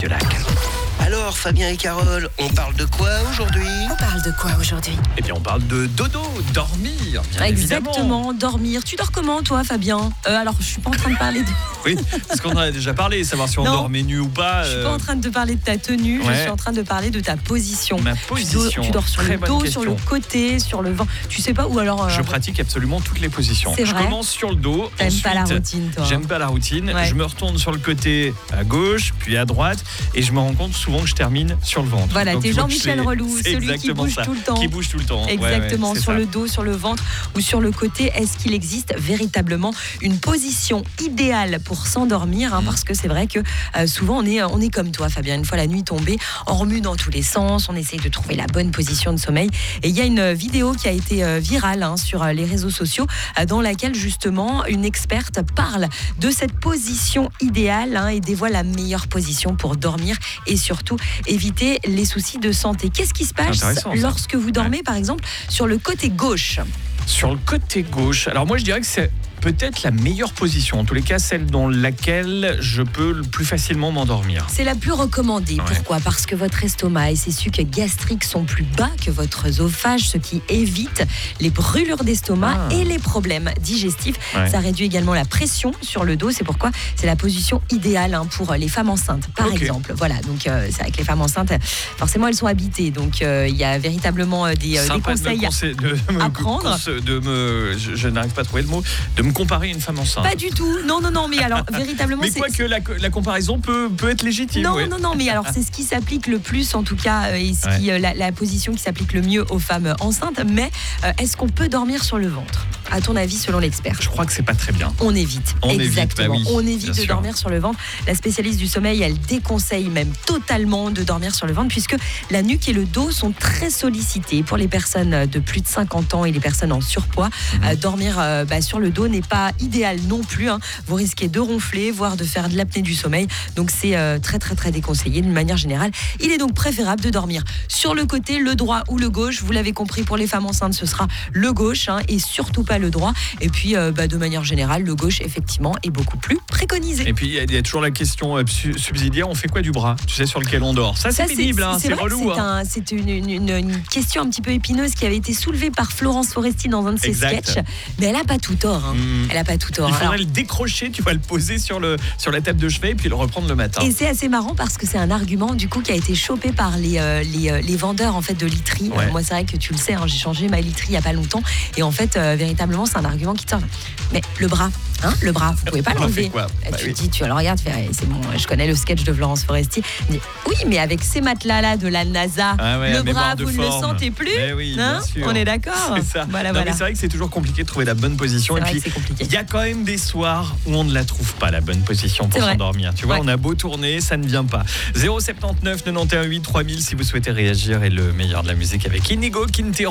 du lac. Alors, Fabien et Carole, on parle de quoi aujourd'hui ? On parle de quoi aujourd'hui ? Eh bien, on parle de dodo, dormir, bien Exactement, évidemment. dormir. Tu dors comment, toi, Fabien ? Alors, je suis pas en train de parler de... Oui, parce qu'on en a déjà parlé, savoir si on Non. dormait nu ou pas. Je suis pas en train de te parler de ta tenue, je Ouais. suis en train de parler de ta position. Ma position. Tu dors sur Très le bonne dos, question. sur le côté, sur le vent. Tu sais pas où alors Je pratique absolument toutes les positions. C'est Je vrai commence sur le dos. T'aimes pas la ensuite, routine, toi. J'aime pas la routine. Ouais. Je me retourne sur le côté à gauche, puis à droite, et je me rends compte souvent que je termine sur le ventre. Voilà, Donc, t'es il faut que Jean-Michel je les- Relou, C'est celui qui exactement bouge ça. tout le temps. Qui bouge tout le temps. Ouais, Exactement, ouais, c'est sur ça. le dos, sur le ventre ou sur le côté. Est-ce qu'il existe véritablement une position idéale pour s'endormir, parce que c'est vrai que souvent on est comme toi, Fabien. Une fois la nuit tombée, on remue dans tous les sens, on essaye de trouver la bonne position de sommeil. Et il y a une vidéo qui a été virale sur les réseaux sociaux, dans laquelle justement une experte parle de cette position idéale et dévoile la meilleure position pour dormir et surtout éviter les soucis de santé. Qu'est-ce qui se passe Intéressant, ça. lorsque vous dormez, par exemple, sur le côté gauche ? Sur le côté gauche, alors moi je dirais que c'est peut-être la meilleure position, en tous les cas celle dans laquelle je peux le plus facilement m'endormir. C'est la plus recommandée. Ouais. Pourquoi ? Parce que votre estomac et ses sucs gastriques sont plus bas que votre œsophage, ce qui évite les brûlures d'estomac et les problèmes digestifs. Ouais. Ça réduit également la pression sur le dos. C'est pourquoi c'est la position idéale pour les femmes enceintes, par Ok. exemple. Voilà, donc c'est vrai que les femmes enceintes, forcément, elles sont habitées. Donc il y a véritablement des Sympa conseils de à prendre. je n'arrive pas à trouver le mot, de me comparer à une femme enceinte. Pas du tout. Non, mais alors, véritablement, Mais c'est... quoique la comparaison peut être légitime. Non, ouais. non, mais alors c'est ce qui s'applique le plus en tout cas, et ce qui, la position qui s'applique le mieux aux femmes enceintes. Mais est-ce qu'on peut dormir sur le ventre ? À ton avis, selon l'expert ? Je crois que c'est pas très bien. On évite. On évite, Exactement. bah oui, On évite bien de sûr. dormir sur le ventre. La spécialiste du sommeil, elle déconseille même totalement de dormir sur le ventre puisque la nuque et le dos sont très sollicités. Pour les personnes de plus de 50 ans et les personnes en surpoids, dormir sur le dos n'est pas idéal non plus. Vous risquez de ronfler, voire de faire de l'apnée du sommeil. Donc c'est très très très déconseillé d'une manière générale. Il est donc préférable de dormir sur le côté, le droit ou le gauche. Vous l'avez compris, pour les femmes enceintes, ce sera le gauche et surtout pas le droit. Et puis de manière générale, le gauche effectivement est beaucoup plus préconisé. Et puis il y a toujours la question subsidiaire, on fait quoi du bras ? Tu sais, sur lequel on dort. Ça c'est pénible, c'est vrai relou. que c'est une question un petit peu épineuse qui avait été soulevée par Florence Foresti dans un de ses Exact. sketchs. Mais elle a pas tout tort. Elle a pas tout tort. Il faudrait Alors, le décrocher, tu vas le poser sur la table de chevet et puis le reprendre le matin. et c'est assez marrant parce que c'est un argument du coup qui a été chopé par les vendeurs en fait de literie. Ouais. Moi c'est vrai que tu le sais, j'ai changé ma literie il y a pas longtemps et en fait véritablement c'est un argument qui tient. Mais le bras, vous pouvez pas On en fait l'enlever. quoi ? Bah Tu oui. te dis, tu le regardes, tu fais, c'est bon, je connais le sketch de Florence Foresti. Elle dit, oui, mais avec ces matelas-là de la NASA, Ah ouais, le mais bras, voir de vous ne le forme. sentez plus. Mais oui, bien sûr. On est d'accord. C'est ça. Voilà, Non, voilà. mais c'est vrai que c'est toujours compliqué de trouver la bonne position. C'est Et vrai puis, que c'est compliqué. il y a quand même des soirs où on ne la trouve pas, la bonne position pour C'est vrai. s'endormir. Tu vois, Ouais. on a beau tourner, ça ne vient pas. 079 91 8 3000 si vous souhaitez réagir et le meilleur de la musique avec Inigo Quintero.